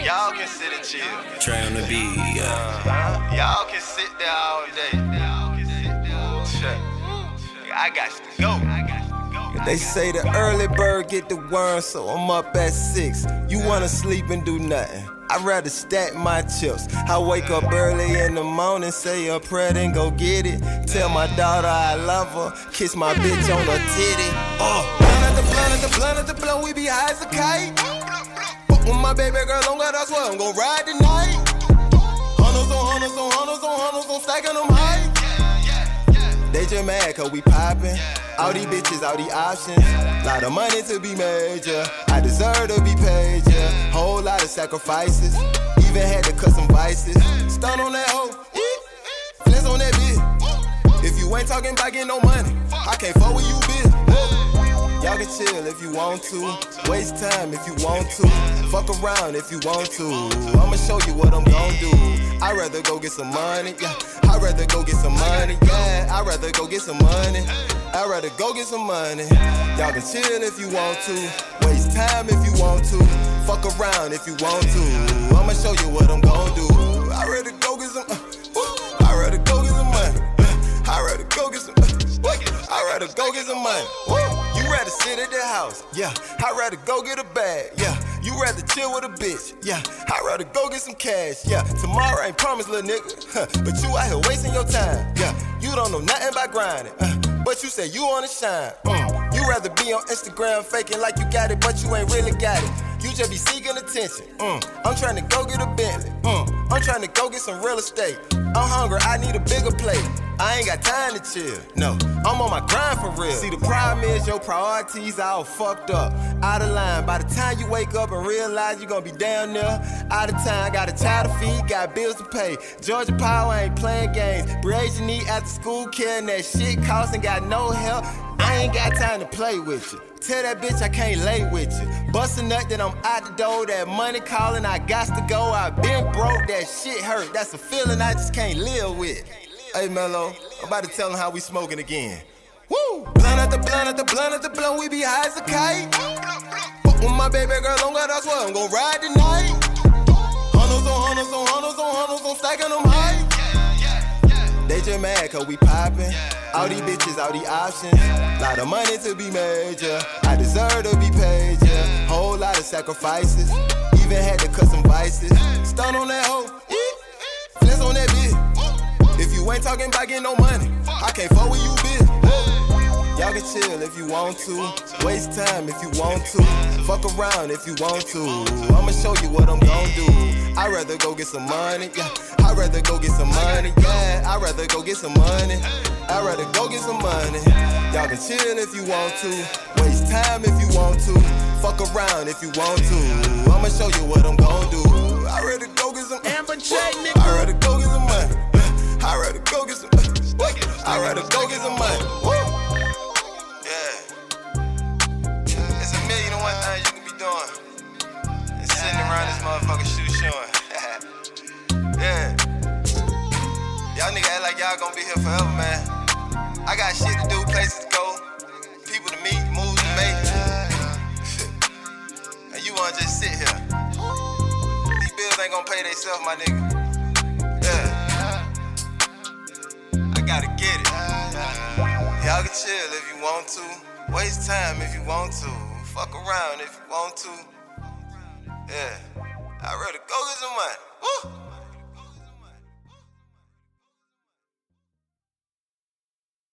Y'all can sit and chill. Trey on the beat, Y'all can sit there all day. I got to go. They say the early bird get the worm, so I'm up at 6. You wanna sleep and do nothing, I'd rather stack my chips. I wake up early in the morning, say a prayer, then go get it. Tell my daughter I love her, kiss my bitch on her titty. Blunt at the blunt at the blunt at the blunt, we be high as a kite. Fuck with my baby girl on God, I swear I'm gon' ride tonight. Hunters on hunters on hunters on hunters on stacking them high. They just mad cause we poppin'. All these bitches, all these options. Lot of money to be made, yeah. I deserve to be paid, yeah. Whole lot of sacrifices. Even had to cut some vices. Stun on that hoe, flex on that bitch. If you ain't talking about getting no money, I can't fuck with you, bitch. Y'all can chill if you want to. Waste time if you want to. Fuck around if you want to. I'ma show you what I'm gon' do. I'd rather go get some money, yeah. I'd rather go get some money, yeah. I'd rather go get some money. I'd rather go get some money. Y'all can chill if you want to. Waste time if you want to. Fuck around if you want to. I'ma show you what I'm gon' do. I'd rather go get some. I'd rather go get some money. I'd rather go get some. I'd rather go get some money. You rather sit at the house, yeah. I'd rather go get a bag, yeah. You rather chill with a bitch, yeah. I'd rather go get some cash, yeah. Tomorrow ain't promised, little nigga, but you out here wasting your time, yeah. You don't know nothing about grinding, but you say you wanna shine. You rather be on Instagram faking like you got it, but you ain't really got it. You just be seeking attention. I'm trying to go get a Bentley. I'm trying to go get some real estate. I'm hungry, I need a bigger plate. I ain't got time to chill, no, I'm on my grind for real. See, the problem is your priorities all fucked up, out of line. By the time you wake up and realize you gonna be down there, out of time, got a child to feed, got bills to pay. Georgia Power ain't playing games. Brazen need after school care and that shit cost and got no help. I ain't got time to play with you. Tell that bitch I can't lay with you. Bust a nut, then I'm out the door. That money calling, I got to go. I been broke, that shit hurt. That's a feeling I just can't live with. Hey Mello, I'm about to tell them how we smoking again. Woo! Blunt at the blunt at the blunt at the blunt, we be high as a kite. Fuck with my baby girl on God, I swear I'm gon' ride tonight. Hunters on hunters on hunters on hunters on stacking them high. They just mad cause we poppin'. All these bitches, all these options. Lot of money to be made, yeah. I deserve to be paid, yeah. Whole lot of sacrifices. Even had to cut some vices. Stun on that hoe, flex on that bitch. If you ain't talking about getting no money, I can't fuck with you, bitch. Y'all can chill if you want to. Waste time if you want to. Fuck around if you want to. I'ma show you what I'm gon' do. I'd rather go get some money, yeah. I'd rather go get some money, yeah. I'd rather go get some money. I'd rather go get some money. Y'all can chill if you want to. Waste time if you want to. Fuck around if you want to. I'ma show you what I'm gon' do. I'd rather go get some Amber J, nigga. I'd rather go get some money. I'd rather go get some. I'd rather go get some money. Yeah. It's a million and one things you can be doing. And sitting around this motherfucker shoe showing. Yeah. Y'all niggas act like y'all gonna be here forever, man. I got shit to do, places to go, people to meet, moves to make. And you wanna just sit here. These bills ain't gonna pay themselves, my nigga. Yeah. Gotta get it. Y'all can chill if you want to. Waste time if you want to. Fuck around if you want to. Yeah. I'd rather go get some money. Woo!